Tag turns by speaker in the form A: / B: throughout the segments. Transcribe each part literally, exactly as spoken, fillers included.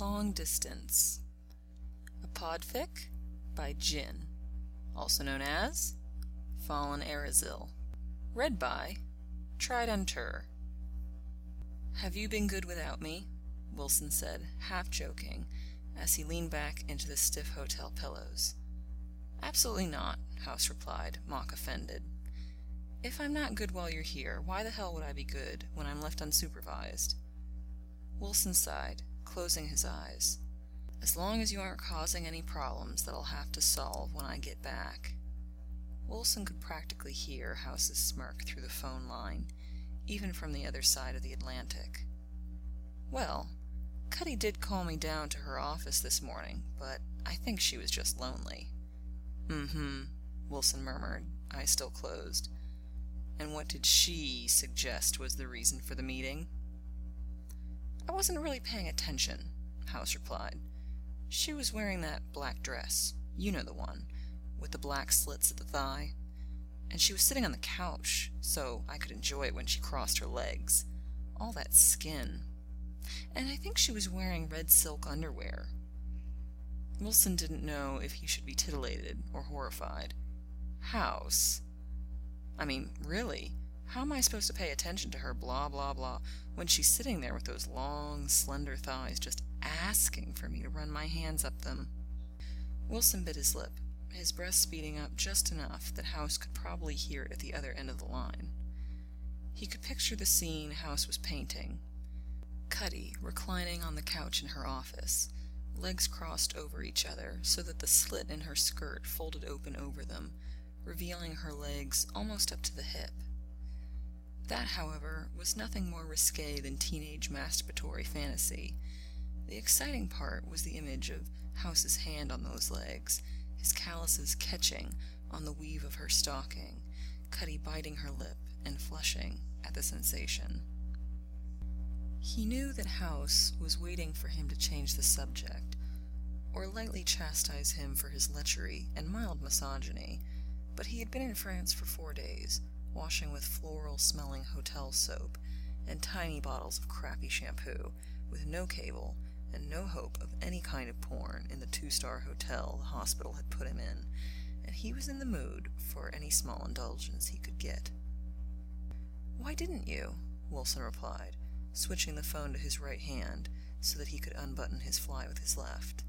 A: Long Distance. A podfic by Jin, also known as Fallen Arizil. Read by Tridentur. "Have you been good without me?" Wilson said, half joking, as he leaned back into the stiff hotel pillows. "Absolutely not," House replied, mock offended. "If I'm not good while you're here, why the hell would I be good when I'm left unsupervised?" Wilson sighed, closing his eyes. "As long as you aren't causing any problems that I'll have to solve when I get back." Wilson could practically hear House's smirk through the phone line, even from the other side of the Atlantic. "Well, Cuddy did call me down to her office this morning, but I think she was just lonely." "Mm-hmm," Wilson murmured, eyes still closed. "And what did she suggest was the reason for the meeting?" "I wasn't really paying attention," House replied. "She was wearing that black dress, you know the one, with the black slits at the thigh. And she was sitting on the couch, so I could enjoy it when she crossed her legs. All that skin. And I think she was wearing red silk underwear." Wilson didn't know if he should be titillated or horrified. House? I mean, really, how am I supposed to pay attention to her blah blah blah when she's sitting there with those long, slender thighs just asking for me to run my hands up them? Wilson bit his lip, his breath speeding up just enough that House could probably hear it at the other end of the line. He could picture the scene House was painting. Cuddy reclining on the couch in her office, legs crossed over each other so that the slit in her skirt folded open over them, revealing her legs almost up to the hip. That, however, was nothing more risque than teenage masturbatory fantasy. The exciting part was the image of House's hand on those legs, his calluses catching on the weave of her stocking, Cuddy biting her lip and flushing at the sensation. He knew that House was waiting for him to change the subject, or lightly chastise him for his lechery and mild misogyny, but he had been in France for four days, washing with floral-smelling hotel soap and tiny bottles of crappy shampoo, with no cable and no hope of any kind of porn in the two-star hotel the hospital had put him in, and he was in the mood for any small indulgence he could get. "Why didn't you?" Wilson replied, switching the phone to his right hand so that he could unbutton his fly with his left.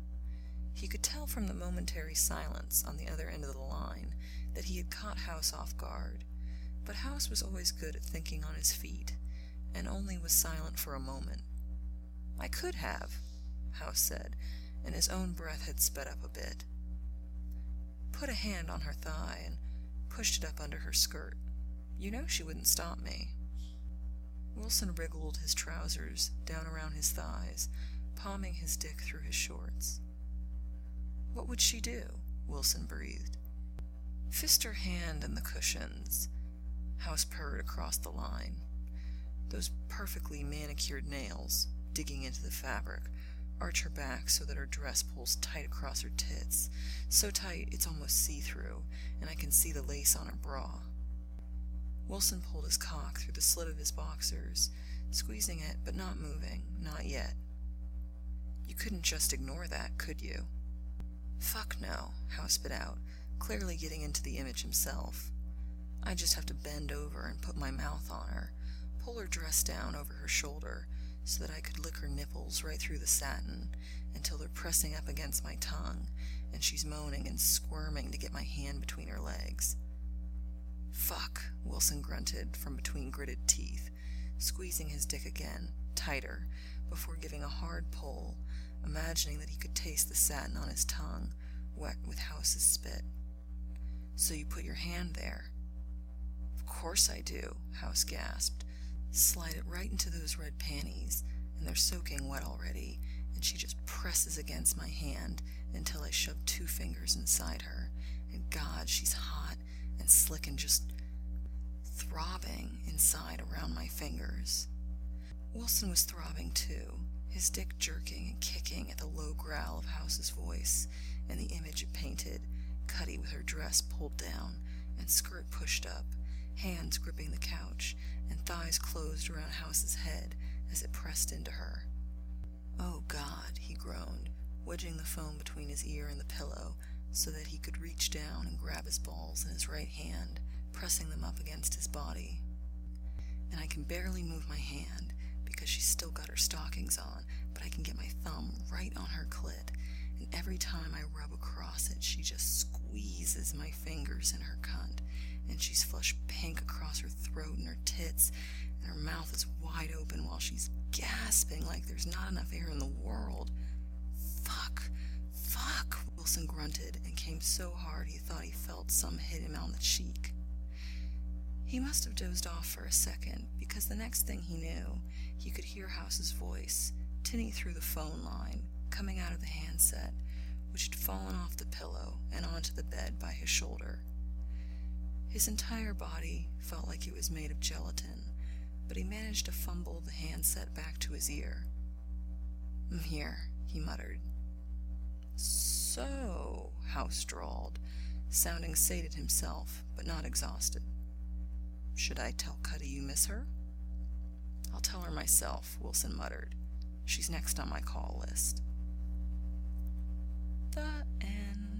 A: He could tell from the momentary silence on the other end of the line that he had caught House off guard, but House was always good at thinking on his feet, and only was silent for a moment. "I could have," House said, and his own breath had sped up a bit. "Put a hand on her thigh and pushed it up under her skirt. You know she wouldn't stop me." Wilson wriggled his trousers down around his thighs, palming his dick through his shorts. "What would she do?" Wilson breathed. "Fist her hand in the cushions," House purred across the line. "Those perfectly manicured nails, digging into the fabric, arch her back so that her dress pulls tight across her tits, so tight it's almost see-through, and I can see the lace on her bra." Wilson pulled his cock through the slit of his boxers, squeezing it but not moving, not yet. "You couldn't just ignore that, could you?" "Fuck no," House spit out, clearly getting into the image himself. "I'd just have to bend over and put my mouth on her, pull her dress down over her shoulder so that I could lick her nipples right through the satin until they're pressing up against my tongue and she's moaning and squirming to get my hand between her legs." "Fuck," Wilson grunted from between gritted teeth, squeezing his dick again, tighter, before giving a hard pull, imagining that he could taste the satin on his tongue, wet with House's spit. "So you put your hand there?" "Of course I do," House gasped. "Slide it right into those red panties, and they're soaking wet already, and she just presses against my hand until I shove two fingers inside her, and God, she's hot and slick and just throbbing inside around my fingers." Wilson was throbbing too, his dick jerking and kicking at the low growl of House's voice, and the image it painted, Cuddy with her dress pulled down and skirt pushed up, hands gripping the couch, and thighs closed around House's head as it pressed into her. Oh God, wedging the phone between his ear and the pillow so that he could reach down and grab his balls in his right hand, pressing them up against his body. And I can barely move my hand because she's still got her stockings on, but I can get my thumb right on her clit, and every time I rub across it, she just squeezes my fingers in her cunt, and she's flushed pink across her throat and her tits, and her mouth is wide open while she's gasping like there's not enough air in the world. Fuck, fuck, Wilson grunted and came so hard he thought he felt some hit him on the cheek. He must have dozed off for a second, because the next thing he knew, he could hear House's voice, tinny through the phone line, coming out of the handset, which had fallen off the pillow and onto the bed by his shoulder. His entire body felt like it was made of gelatin, but he managed to fumble the handset back to his ear. "I'm here," he muttered. "So," House drawled, sounding sated himself, but not exhausted. "Should I tell Cuddy you miss her?" "I'll tell her myself," Wilson muttered. "She's next on my call list." The end.